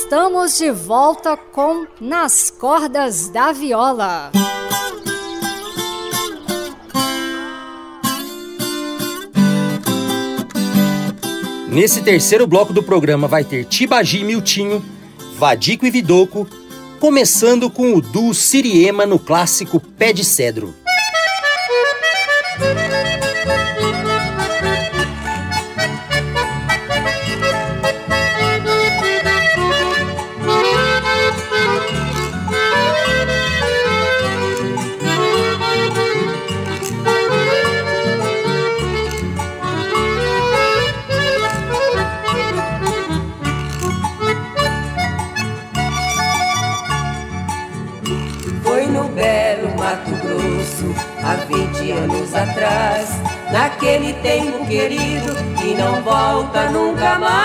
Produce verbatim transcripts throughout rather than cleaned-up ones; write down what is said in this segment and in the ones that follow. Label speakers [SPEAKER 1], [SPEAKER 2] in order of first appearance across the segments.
[SPEAKER 1] estamos de volta com Nas Cordas da Viola.
[SPEAKER 2] Nesse terceiro bloco do programa vai ter Tibagi e Miltinho, Vadico e Vidoco, começando com o duo Siriema no clássico Pé de Cedro.
[SPEAKER 3] Há vinte anos atrás, naquele tempo querido que não volta nunca mais.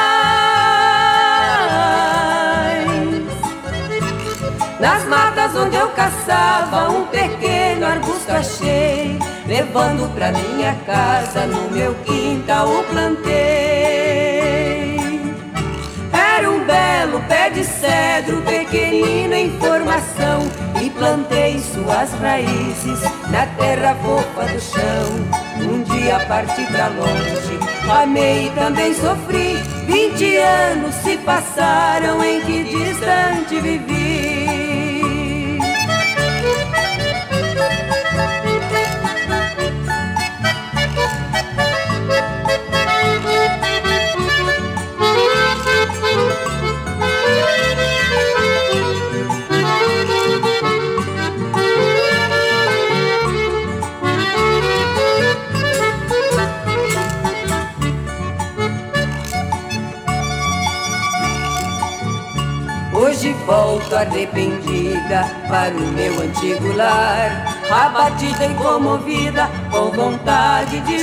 [SPEAKER 3] Nas matas onde eu caçava, um pequeno arbusto achei, levando pra minha casa, no meu quintal o plantei. Era um belo pé de cedro, pequenino em formação, e plantei suas raízes na terra fofa do chão. Um dia parti pra longe, amei e também sofri. Vinte anos se passaram em que distante vivi. Hoje volto arrependida para o meu antigo lar, abatida e comovida, com vontade de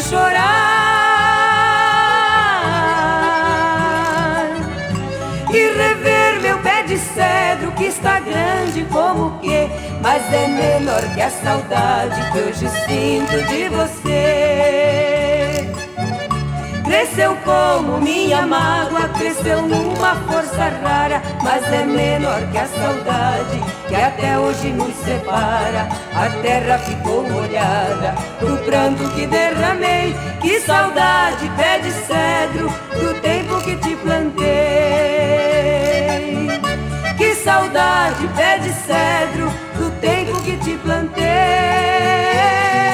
[SPEAKER 3] chorar e rever meu pé de cedro que está grande como o quê, mas é menor que a saudade que hoje sinto de você. Cresceu como minha mágoa, cresceu numa força rara, mas é menor que a saudade que até hoje nos separa. A terra ficou molhada do pranto que derramei. Que saudade, pé de cedro, do tempo que te plantei. Que saudade, pé de cedro, do tempo que te plantei.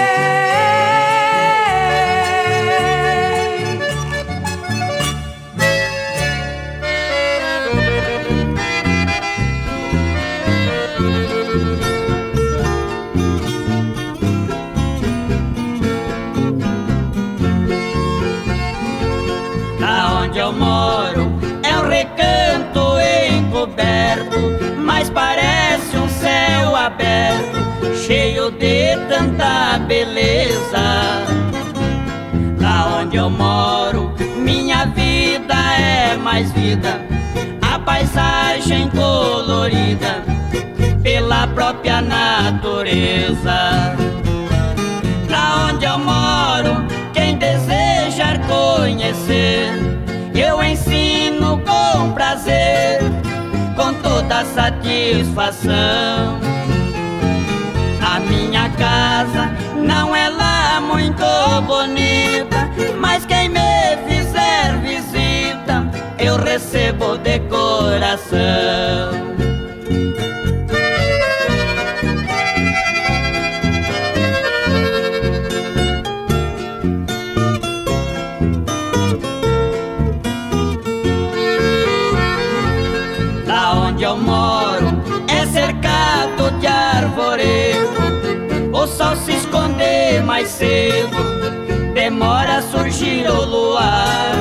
[SPEAKER 4] Eu moro é um recanto encoberto, mas parece um céu aberto, cheio de tanta beleza. Lá onde eu moro, minha vida é mais vida, a paisagem colorida pela própria natureza. Lá onde eu moro, quem desejar conhecer, eu ensino com prazer, com toda satisfação. A minha casa não é lá muito bonita, mas quem me fizer visita, eu recebo de coração. Eu moro é cercado de arvoredo, o sol se esconde mais cedo, demora a surgir o luar.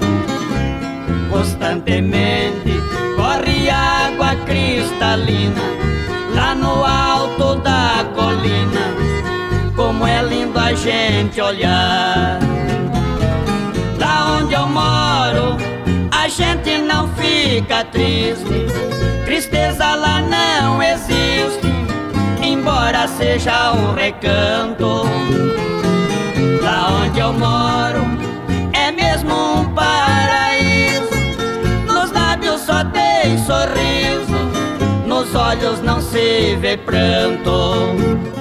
[SPEAKER 4] Constantemente corre água cristalina lá no alto da colina, como é lindo a gente olhar. Lá onde eu moro, a gente não fica triste, tristeza lá não existe, embora seja um recanto. Lá onde eu moro é mesmo um paraíso, nos lábios só tem olhos não se vê pranto.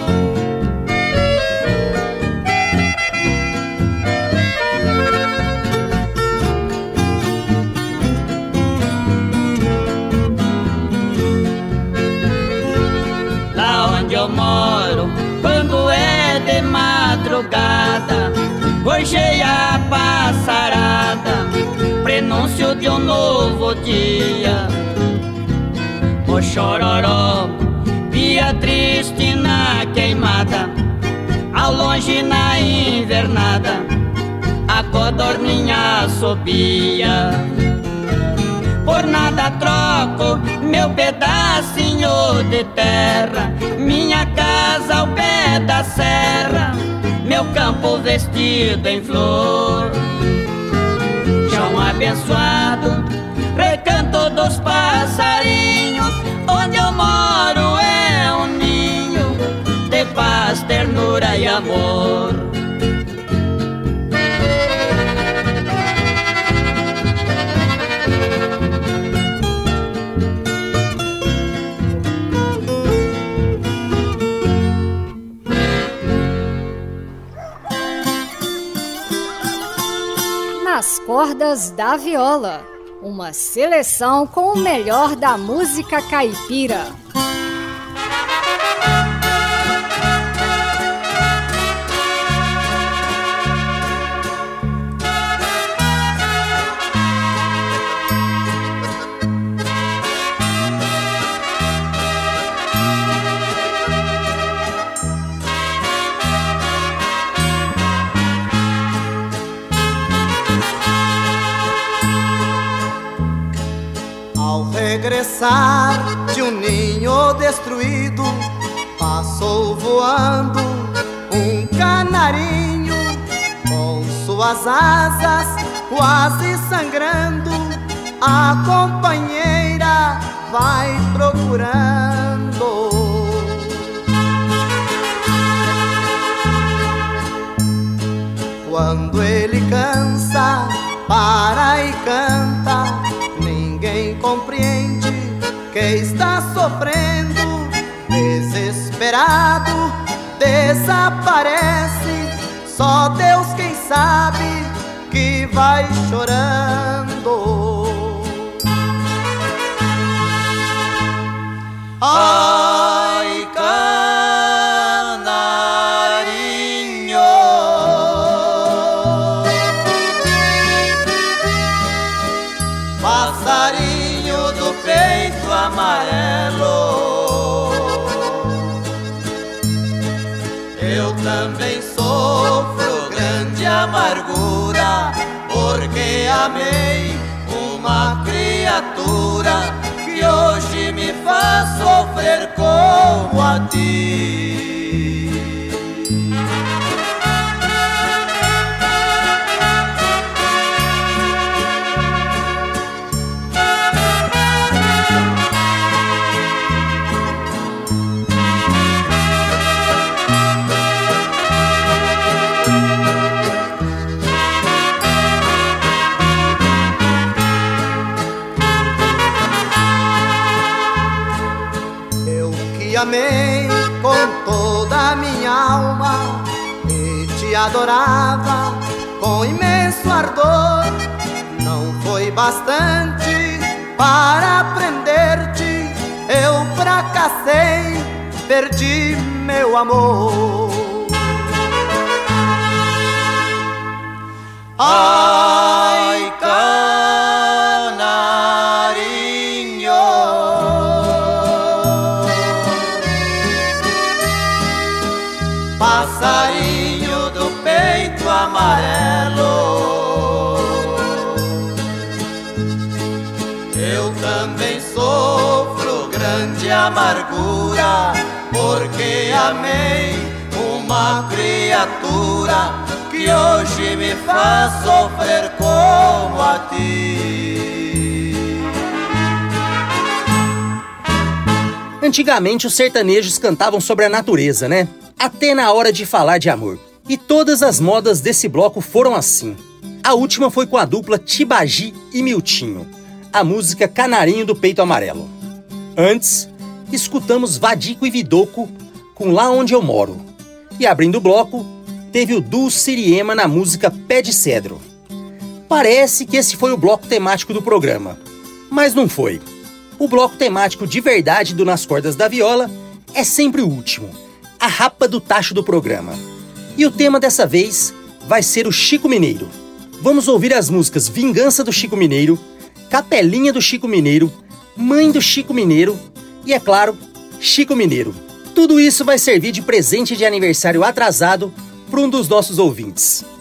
[SPEAKER 4] Lá onde eu moro, quando é de madrugada, gorjeia a passarada, prenúncio de um novo dia. O chororó via triste na queimada, ao longe na invernada a codorninha subia. Por nada troco meu pedacinho de terra, minha casa ao pé da serra, meu campo vestido em flor. Chão abençoado, recanto dos passarinhos, onde eu moro é um ninho de paz, ternura e amor.
[SPEAKER 1] Nas cordas da viola, uma seleção com o melhor da música caipira.
[SPEAKER 5] Regressar de um ninho destruído, passou voando um canarinho, com suas asas quase sangrando, a companheira vai procurando. Quando ele cansa, para e canta, ninguém compreende que está sofrendo. Desesperado, desaparece, só Deus quem sabe que vai chorando. Ai, canarinho, passarinho do peito amarelo, eu também sofro grande amargura, porque amei uma criatura que hoje me faz sofrer como a ti. Amei com toda a minha alma e te adorava com imenso ardor. Não foi bastante para prender-te, eu fracassei, perdi meu amor. Ai, canarinho, passarinho do peito amarelo, eu também sofro grande amargura, porque amei uma criatura que hoje me faz sofrer como a ti.
[SPEAKER 2] Antigamente os sertanejos cantavam sobre a natureza, né? Até na hora de falar de amor. E todas as modas desse bloco foram assim. A última foi com a dupla Tibagi e Miltinho, a música Canarinho do Peito Amarelo. Antes, escutamos Vadico e Vidoco com Lá Onde Eu Moro. E abrindo o bloco, teve o duo Siriema na música Pé de Cedro. Parece que esse foi o bloco temático do programa, mas não foi. O bloco temático de verdade do Nas Cordas da Viola é sempre o último, a rapa do tacho do programa. E o tema dessa vez vai ser o Chico Mineiro. Vamos ouvir as músicas Vingança do Chico Mineiro, Capelinha do Chico Mineiro, Mãe do Chico Mineiro e, é claro, Chico Mineiro. Tudo isso vai servir de presente de aniversário atrasado para um dos nossos ouvintes.